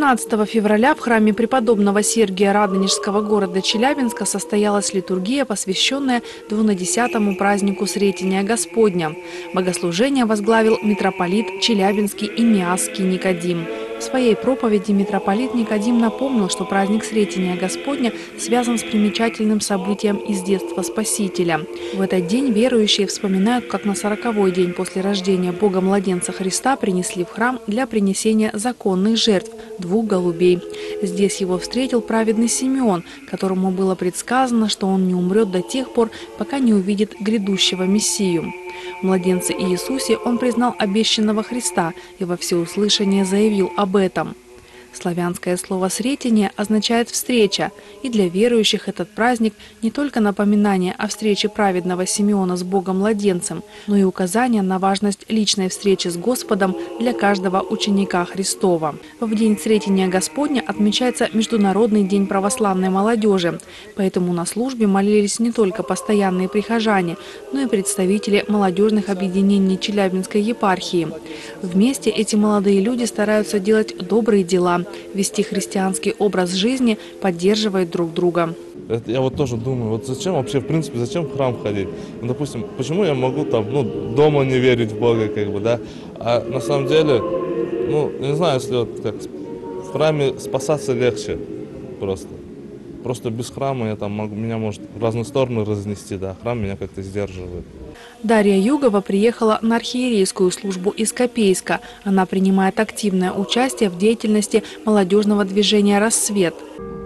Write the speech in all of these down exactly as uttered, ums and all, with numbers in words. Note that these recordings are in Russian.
семнадцатого февраля в храме преподобного Сергия Радонежского города Челябинска состоялась литургия, посвященная двунадесятому празднику Сретения Господня. Богослужение возглавил митрополит Челябинский и Миасский Никодим. В своей проповеди митрополит Никодим напомнил, что праздник Сретения Господня связан с примечательным событием из детства Спасителя. В этот день верующие вспоминают, как на сороковой день после рождения Бога-младенца Христа принесли в храм для принесения законных жертв – двух голубей. Здесь его встретил праведный Симеон, которому было предсказано, что он не умрет до тех пор, пока не увидит грядущего Мессию. В младенце Иисусе он признал обещанного Христа и во всеуслышание заявил об этом. Славянское слово «сретение» означает «встреча», и для верующих этот праздник не только напоминание о встрече праведного Симеона с Богом-младенцем, но и указание на важность личной встречи с Господом для каждого ученика Христова. В день Сретения Господня отмечается Международный день православной молодежи, поэтому на службе молились не только постоянные прихожане, но и представители молодежных объединений Челябинской епархии. Вместе эти молодые люди стараются делать добрые дела, вести христианский образ жизни, поддерживать друг друга. Это я вот тоже думаю, вот зачем вообще, в принципе, зачем в храм ходить? Ну, допустим, почему я могу там, ну, дома не верить в Бога, как бы, да? А на самом деле, ну, не знаю, если вот как в храме спасаться легче просто. Просто без храма я там могу, меня может в разные стороны разнести, да, храм меня как-то сдерживает. Дарья Югова приехала на архиерейскую службу из Копейска. Она принимает активное участие в деятельности молодежного движения «Рассвет».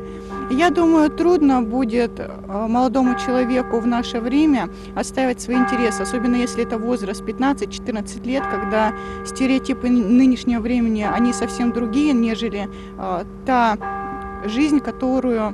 Я думаю, трудно будет молодому человеку в наше время отстаивать свои интересы, особенно если это возраст пятнадцать-четырнадцать лет, когда стереотипы нынешнего времени, они совсем другие, нежели та жизнь, которую...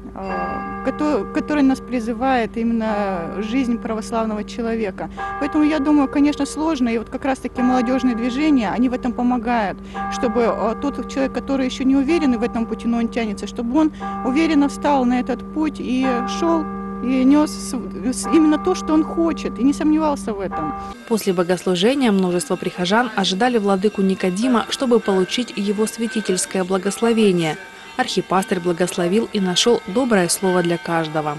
Который, который нас призывает именно жизнь православного человека. Поэтому я думаю, конечно, сложно, и вот как раз-таки молодежные движения, они в этом помогают, чтобы тот человек, который еще не уверен в этом пути, но он тянется, чтобы он уверенно встал на этот путь и шел, и нес именно то, что он хочет, и не сомневался в этом. После богослужения множество прихожан ожидали владыку Никодима, чтобы получить его святительское благословение. Архипастырь благословил и нашел доброе слово для каждого.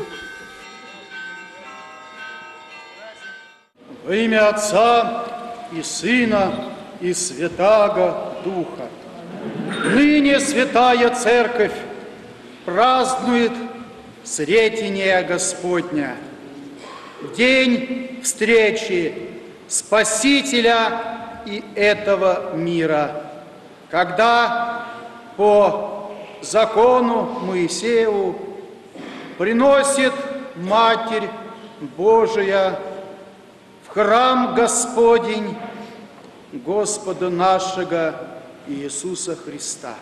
Во имя Отца и Сына и Святаго Духа. Ныне Святая Церковь празднует Сретение Господня, день встречи Спасителя и этого мира, когда по закону Моисееву приносит Матерь Божия в храм Господень Господа нашего Иисуса Христа.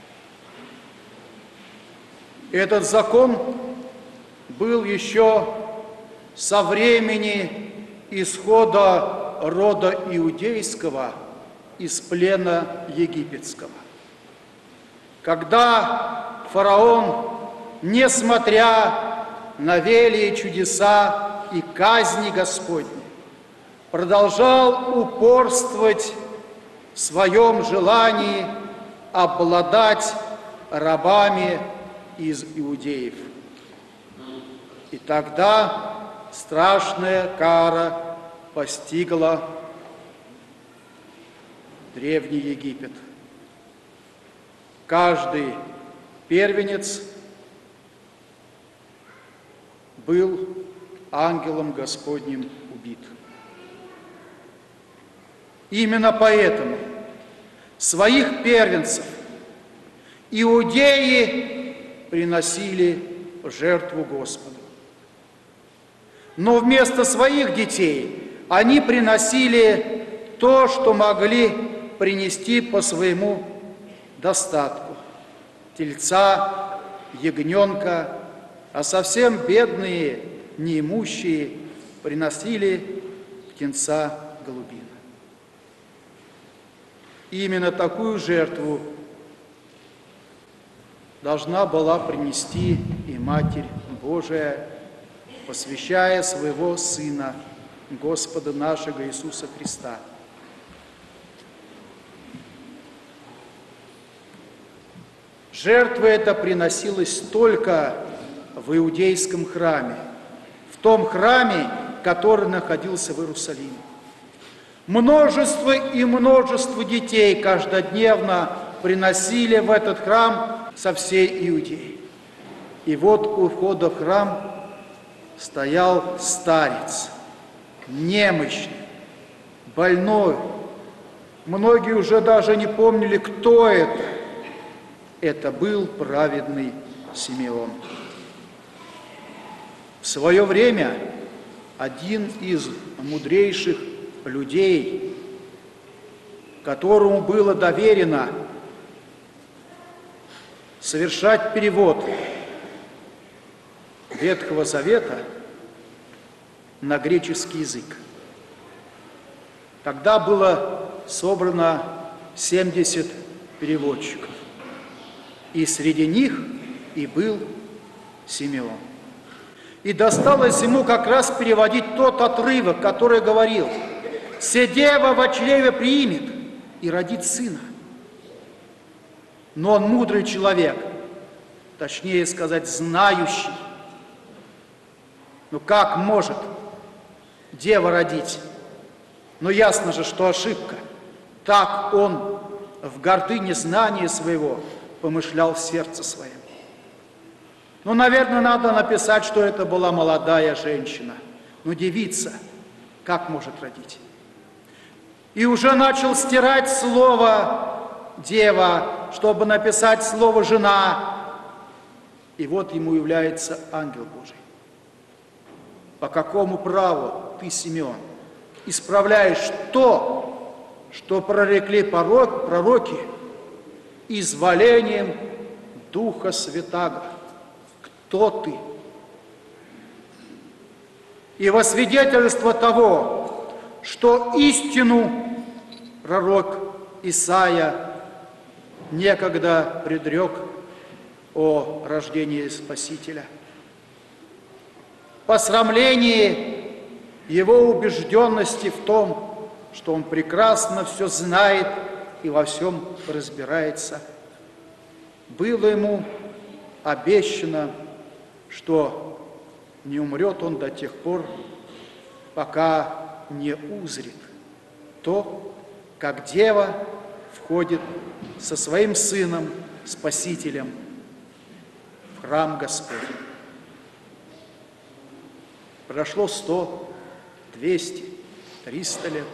Этот закон был еще со времени исхода рода иудейского из плена египетского, когда фараон, несмотря на велие чудеса и казни Господни, продолжал упорствовать в своем желании обладать рабами из иудеев. И тогда страшная кара постигла Древний Египет. Каждый первенец был ангелом Господним убит. Именно поэтому своих первенцев иудеи приносили в жертву Господу. Но вместо своих детей они приносили то, что могли принести по своему достатку: тельца, ягненка, а совсем бедные, неимущие приносили птенца голубина. Именно такую жертву должна была принести и Матерь Божия, посвящая своего Сына, Господа нашего Иисуса Христа. Жертва эта приносилась только в иудейском храме, в том храме, который находился в Иерусалиме. Множество и множество детей каждодневно приносили в этот храм со всей Иудеи. И вот у входа в храм стоял старец, немощный, больной. Многие уже даже не помнили, кто это. Это был праведный Симеон. В свое время один из мудрейших людей, которому было доверено совершать перевод Ветхого Завета на греческий язык. Тогда было собрано семьдесят переводчиков, и среди них и был Симеон. И досталось ему как раз переводить тот отрывок, который говорил: «Се дева во чреве примет и родит сына». Но он мудрый человек, точнее сказать, знающий. Ну как может дева родить? Но ясно же, что ошибка. Так он в гордыне знания своего помышлял в сердце своем. Ну, наверное, надо написать, что это была молодая женщина. Ну, девица, как может родить? И уже начал стирать слово «дева», чтобы написать слово «жена». И вот ему является ангел Божий. По какому праву ты, Симеон, исправляешь то, что прорекли пророки изволением Духа Святаго? Кто ты? И во свидетельство того, что истину пророк Исаия некогда предрек о рождении Спасителя, посрамление его убежденности в том, что он прекрасно все знает и во всем разбирается, было ему обещано, что не умрет он до тех пор, пока не узрит то, как дева входит со своим сыном, Спасителем, в храм Господень. Прошло сто, двести, триста лет.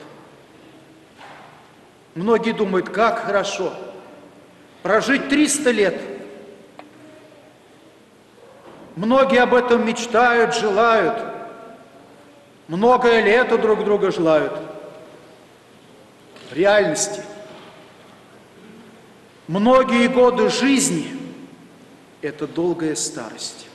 Многие думают, как хорошо прожить триста лет. Многие об этом мечтают, желают. Многое лето друг друга желают. В реальности многие годы жизни – это долгая старость.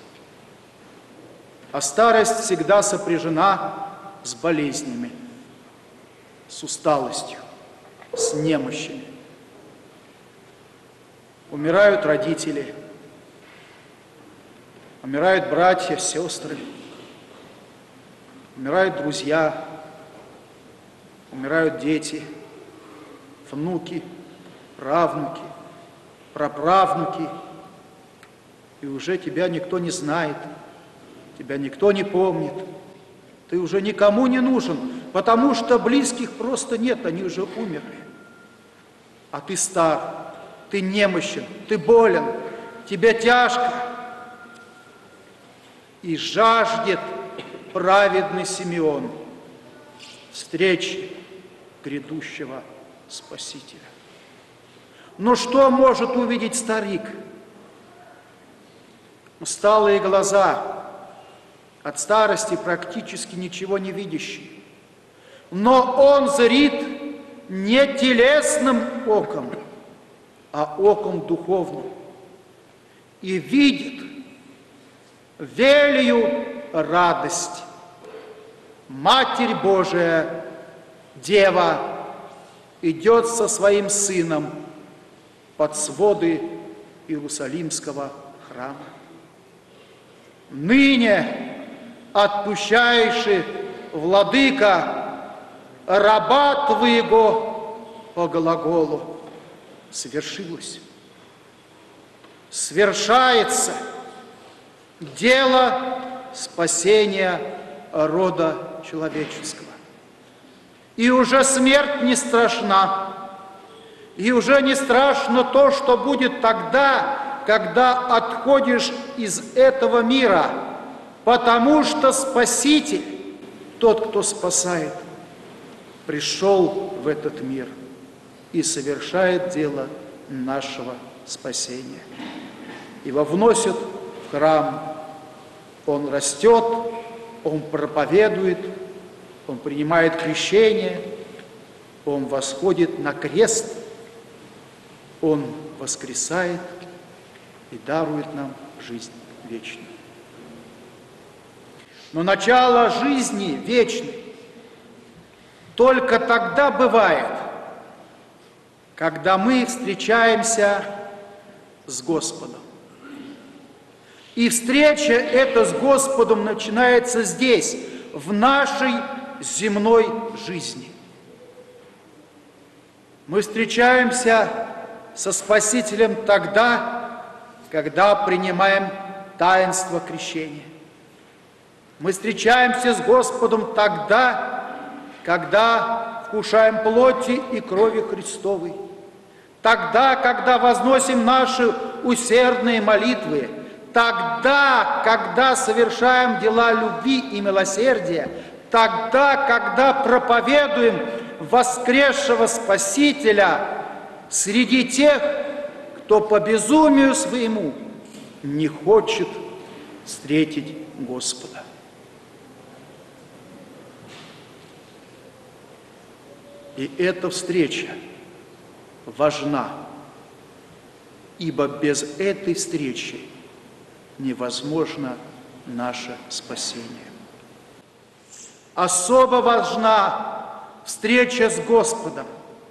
А старость всегда сопряжена с болезнями, с усталостью, с немощами. Умирают родители, умирают братья, сестры, умирают друзья, умирают дети, внуки, правнуки, праправнуки. И уже тебя никто не знает, тебя никто не помнит. Ты уже никому не нужен, потому что близких просто нет, они уже умерли. А ты стар, ты немощен, ты болен, тебе тяжко. И жаждет праведный Симеон встречи грядущего Спасителя. Но что может увидеть старик? Усталые глаза, от старости практически ничего не видящий. Но он зрит не телесным оком, а оком духовным. И видит велию радость. Матерь Божия, Дева, идет со своим сыном под своды Иерусалимского храма. Ныне отпущаешь, владыка, раба твоего по глаголу. Свершилось. свершается дело спасения рода человеческого. И уже смерть не страшна, и уже не страшно то, что будет тогда, когда отходишь из этого мира, потому что Спаситель, тот, кто спасает, пришел в этот мир и совершает дело нашего спасения. Его вносят в храм, он растет, он проповедует, он принимает крещение, он восходит на крест, он воскресает и дарует нам жизнь вечную. Но начало жизни вечной только тогда бывает, когда мы встречаемся с Господом. И встреча эта с Господом начинается здесь, в нашей земной жизни. Мы встречаемся со Спасителем тогда, когда принимаем таинство крещения. Мы встречаемся с Господом тогда, когда вкушаем плоти и крови Христовой. Тогда, когда возносим наши усердные молитвы. Тогда, когда совершаем дела любви и милосердия. Тогда, когда проповедуем воскресшего Спасителя среди тех, кто по безумию своему не хочет встретить Господа. И эта встреча важна, ибо без этой встречи невозможно наше спасение. Особо важна встреча с Господом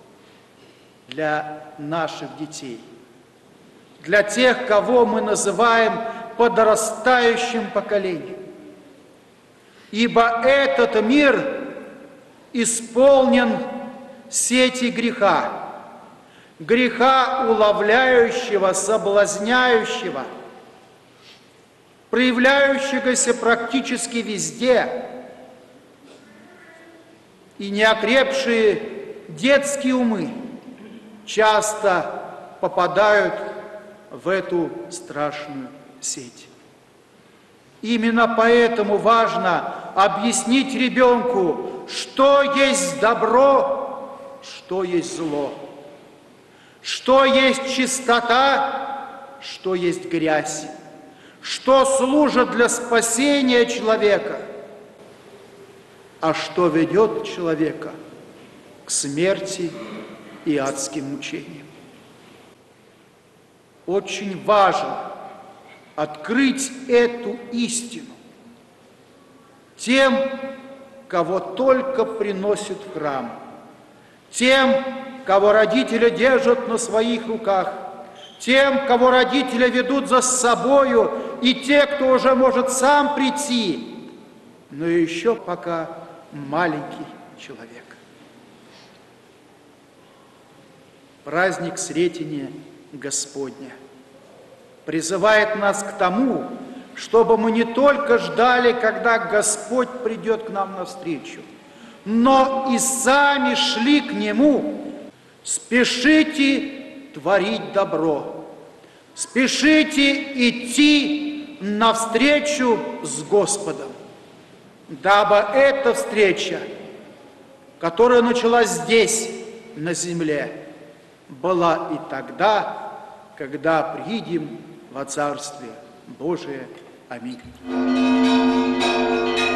для наших детей, для тех, кого мы называем подрастающим поколением. Ибо этот мир исполнен сети греха, греха уловляющего, соблазняющего, проявляющегося практически везде, и неокрепшие детские умы часто попадают в эту страшную сеть. Именно поэтому важно объяснить ребенку, что есть добро, что есть зло, что есть чистота, что есть грязь, что служит для спасения человека, а что ведет человека к смерти и адским мучениям. Очень важно открыть эту истину тем, кого только приносят в храм, тем, кого родители держат на своих руках, тем, кого родители ведут за собою, и те, кто уже может сам прийти, но еще пока маленький человек. Праздник Сретения Господня призывает нас к тому, чтобы мы не только ждали, когда Господь придет к нам навстречу, но и сами шли к Нему. Спешите творить добро, спешите идти навстречу с Господом, дабы эта встреча, которая началась здесь, на земле, была и тогда, когда приидем во Царствие Божие. Аминь.